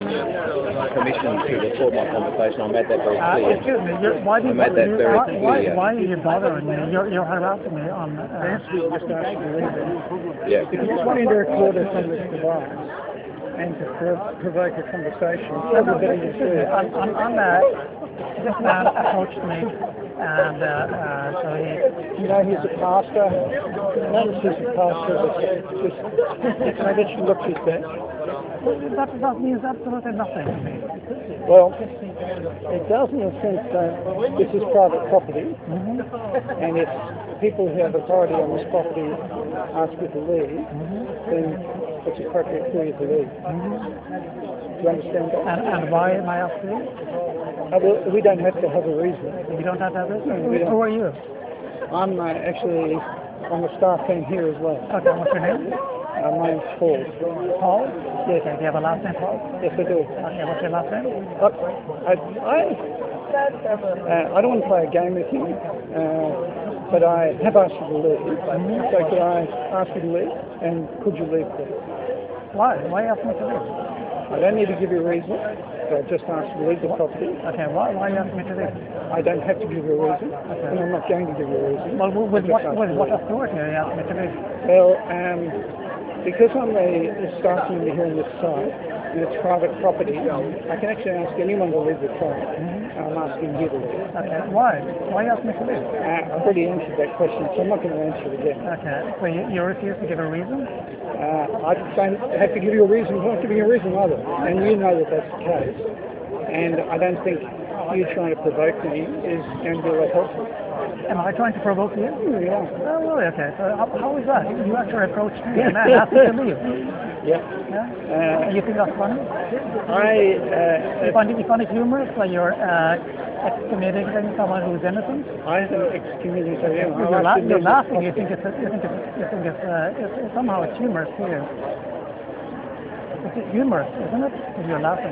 permission to record my conversation. I made that very clear. Excuse me, why do you, I made that very clear. why are you bothering me? You're harassing me on... Basically, just ask you to leave it. Yeah. If you just want to record us on this device and to provoke a conversation, probably better you do it. This man approached me, and so he... You know, he's a pastor. Notice he's a pastor. Just maybe it should look his best. That means absolutely nothing to me. Well, it does in the sense that this is private property, and if people who have authority on this property ask you to leave, then it's appropriate for you to leave. Do you understand that? And why am I asking? Well, we don't have to have a reason. You don't have to have a reason? No, we don't. Who are you? I'm actually on the staff team here as well. Okay, what's your name? My name's Paul. Paul? Yes. Okay, do you have a last name, Paul? Yes, I do. Okay, what's your last name? Look, I don't want to play a game with you, but I have asked you to leave. So could I ask you to leave? And could you leave, please? Why? Why ask me to leave? I don't need to give you a reason. I just asked you to leave the property. Okay, why are you asking me to leave? I don't have to give you a reason, and I'm not going to give you a reason. Well, with what authority are you asking me to leave? Well, because I'm the staff member here on this site, and it's private property, I can actually ask anyone to leave the site. I'm asking you to leave. Okay, why? Why are you asking me to leave? I've already answered that question, so I'm not going to answer it again. Okay, so you refuse to give a reason? I don't have to give you a reason. I'm not giving you a reason either, and you know that that's the case. And I don't think you trying to provoke me is going to be that helpful. Am I trying to provoke you? Yeah. Oh, really? Okay. So how is that? You actually approached me and asked me to leave. Yeah. You think that's funny? You find it humorous that you're excommunicating someone who's innocent? I haven't excommunicated anyone. You're laughing. You think it's somehow it's humorous to you. It's humorous, isn't it? If you're laughing.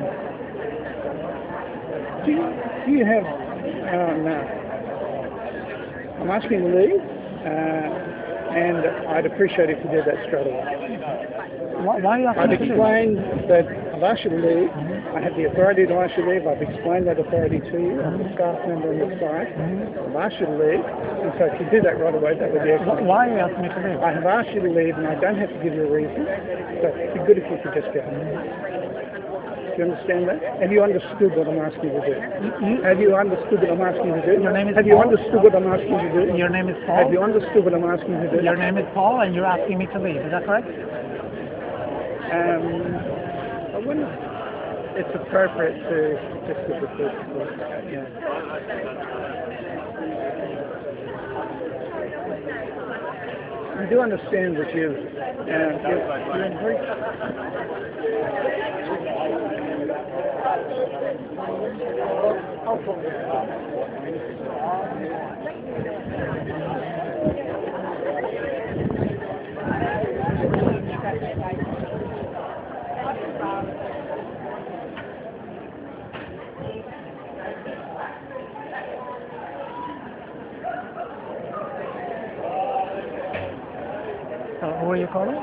Do you have... no. I'm asking you to leave, and I'd appreciate if you did that straight away. Why are you asking me to leave? I've explained that I've asked you to leave. I have the authority to ask you to leave. I've explained that authority to you. I'm a staff member on the site. I've asked you to leave, and so if you do that right away, that would be excellent. Why are you asking me to leave? I have asked you to leave, and I don't have to give you a reason, so it'd be good if you could just go. Do you understand that? Have you understood what I'm asking you to do? Have you understood what I'm asking you to do? Your name is Have you understood what I'm asking you to do? Your name is Paul? Have you understood what I'm asking you to do? Your name is Paul, and you're asking me to leave. Is that correct? I wouldn't... It's appropriate to just give the first thought. Yeah. I do understand that you're in Greek. Who are you calling?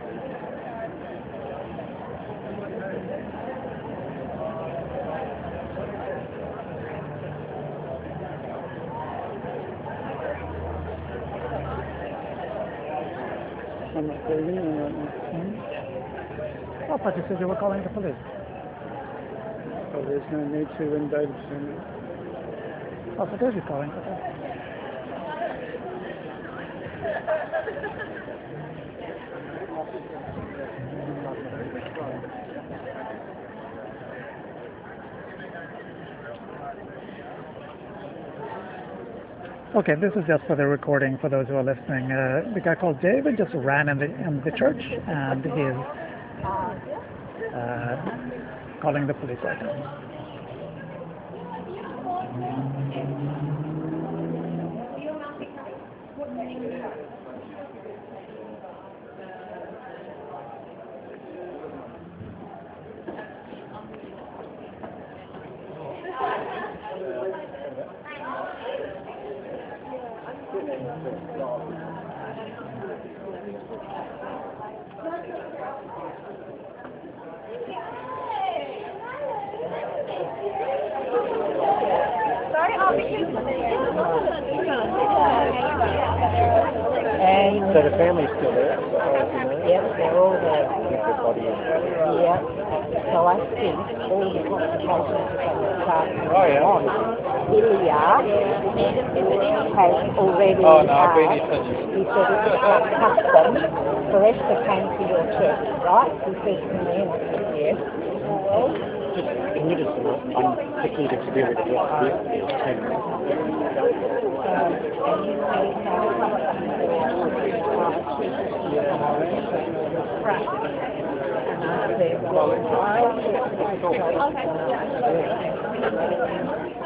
I'm not calling you right now. I thought you said you were calling the police. Oh, there's no need to when David's doing it. Oh, so David's calling. Okay. Okay, this is just for the recording for those who are listening. The guy called David just ran in the church, and he's calling the police right now. So the family's still there? Yes, they're all there. Everybody is. Yeah. So I think all the complications are going to start on. Ilya has already he said it's not custom for Esther came to your church, right? He said to me, and I said, yes. Can you just, I'm picking the spirit of what this is. And I said, well, I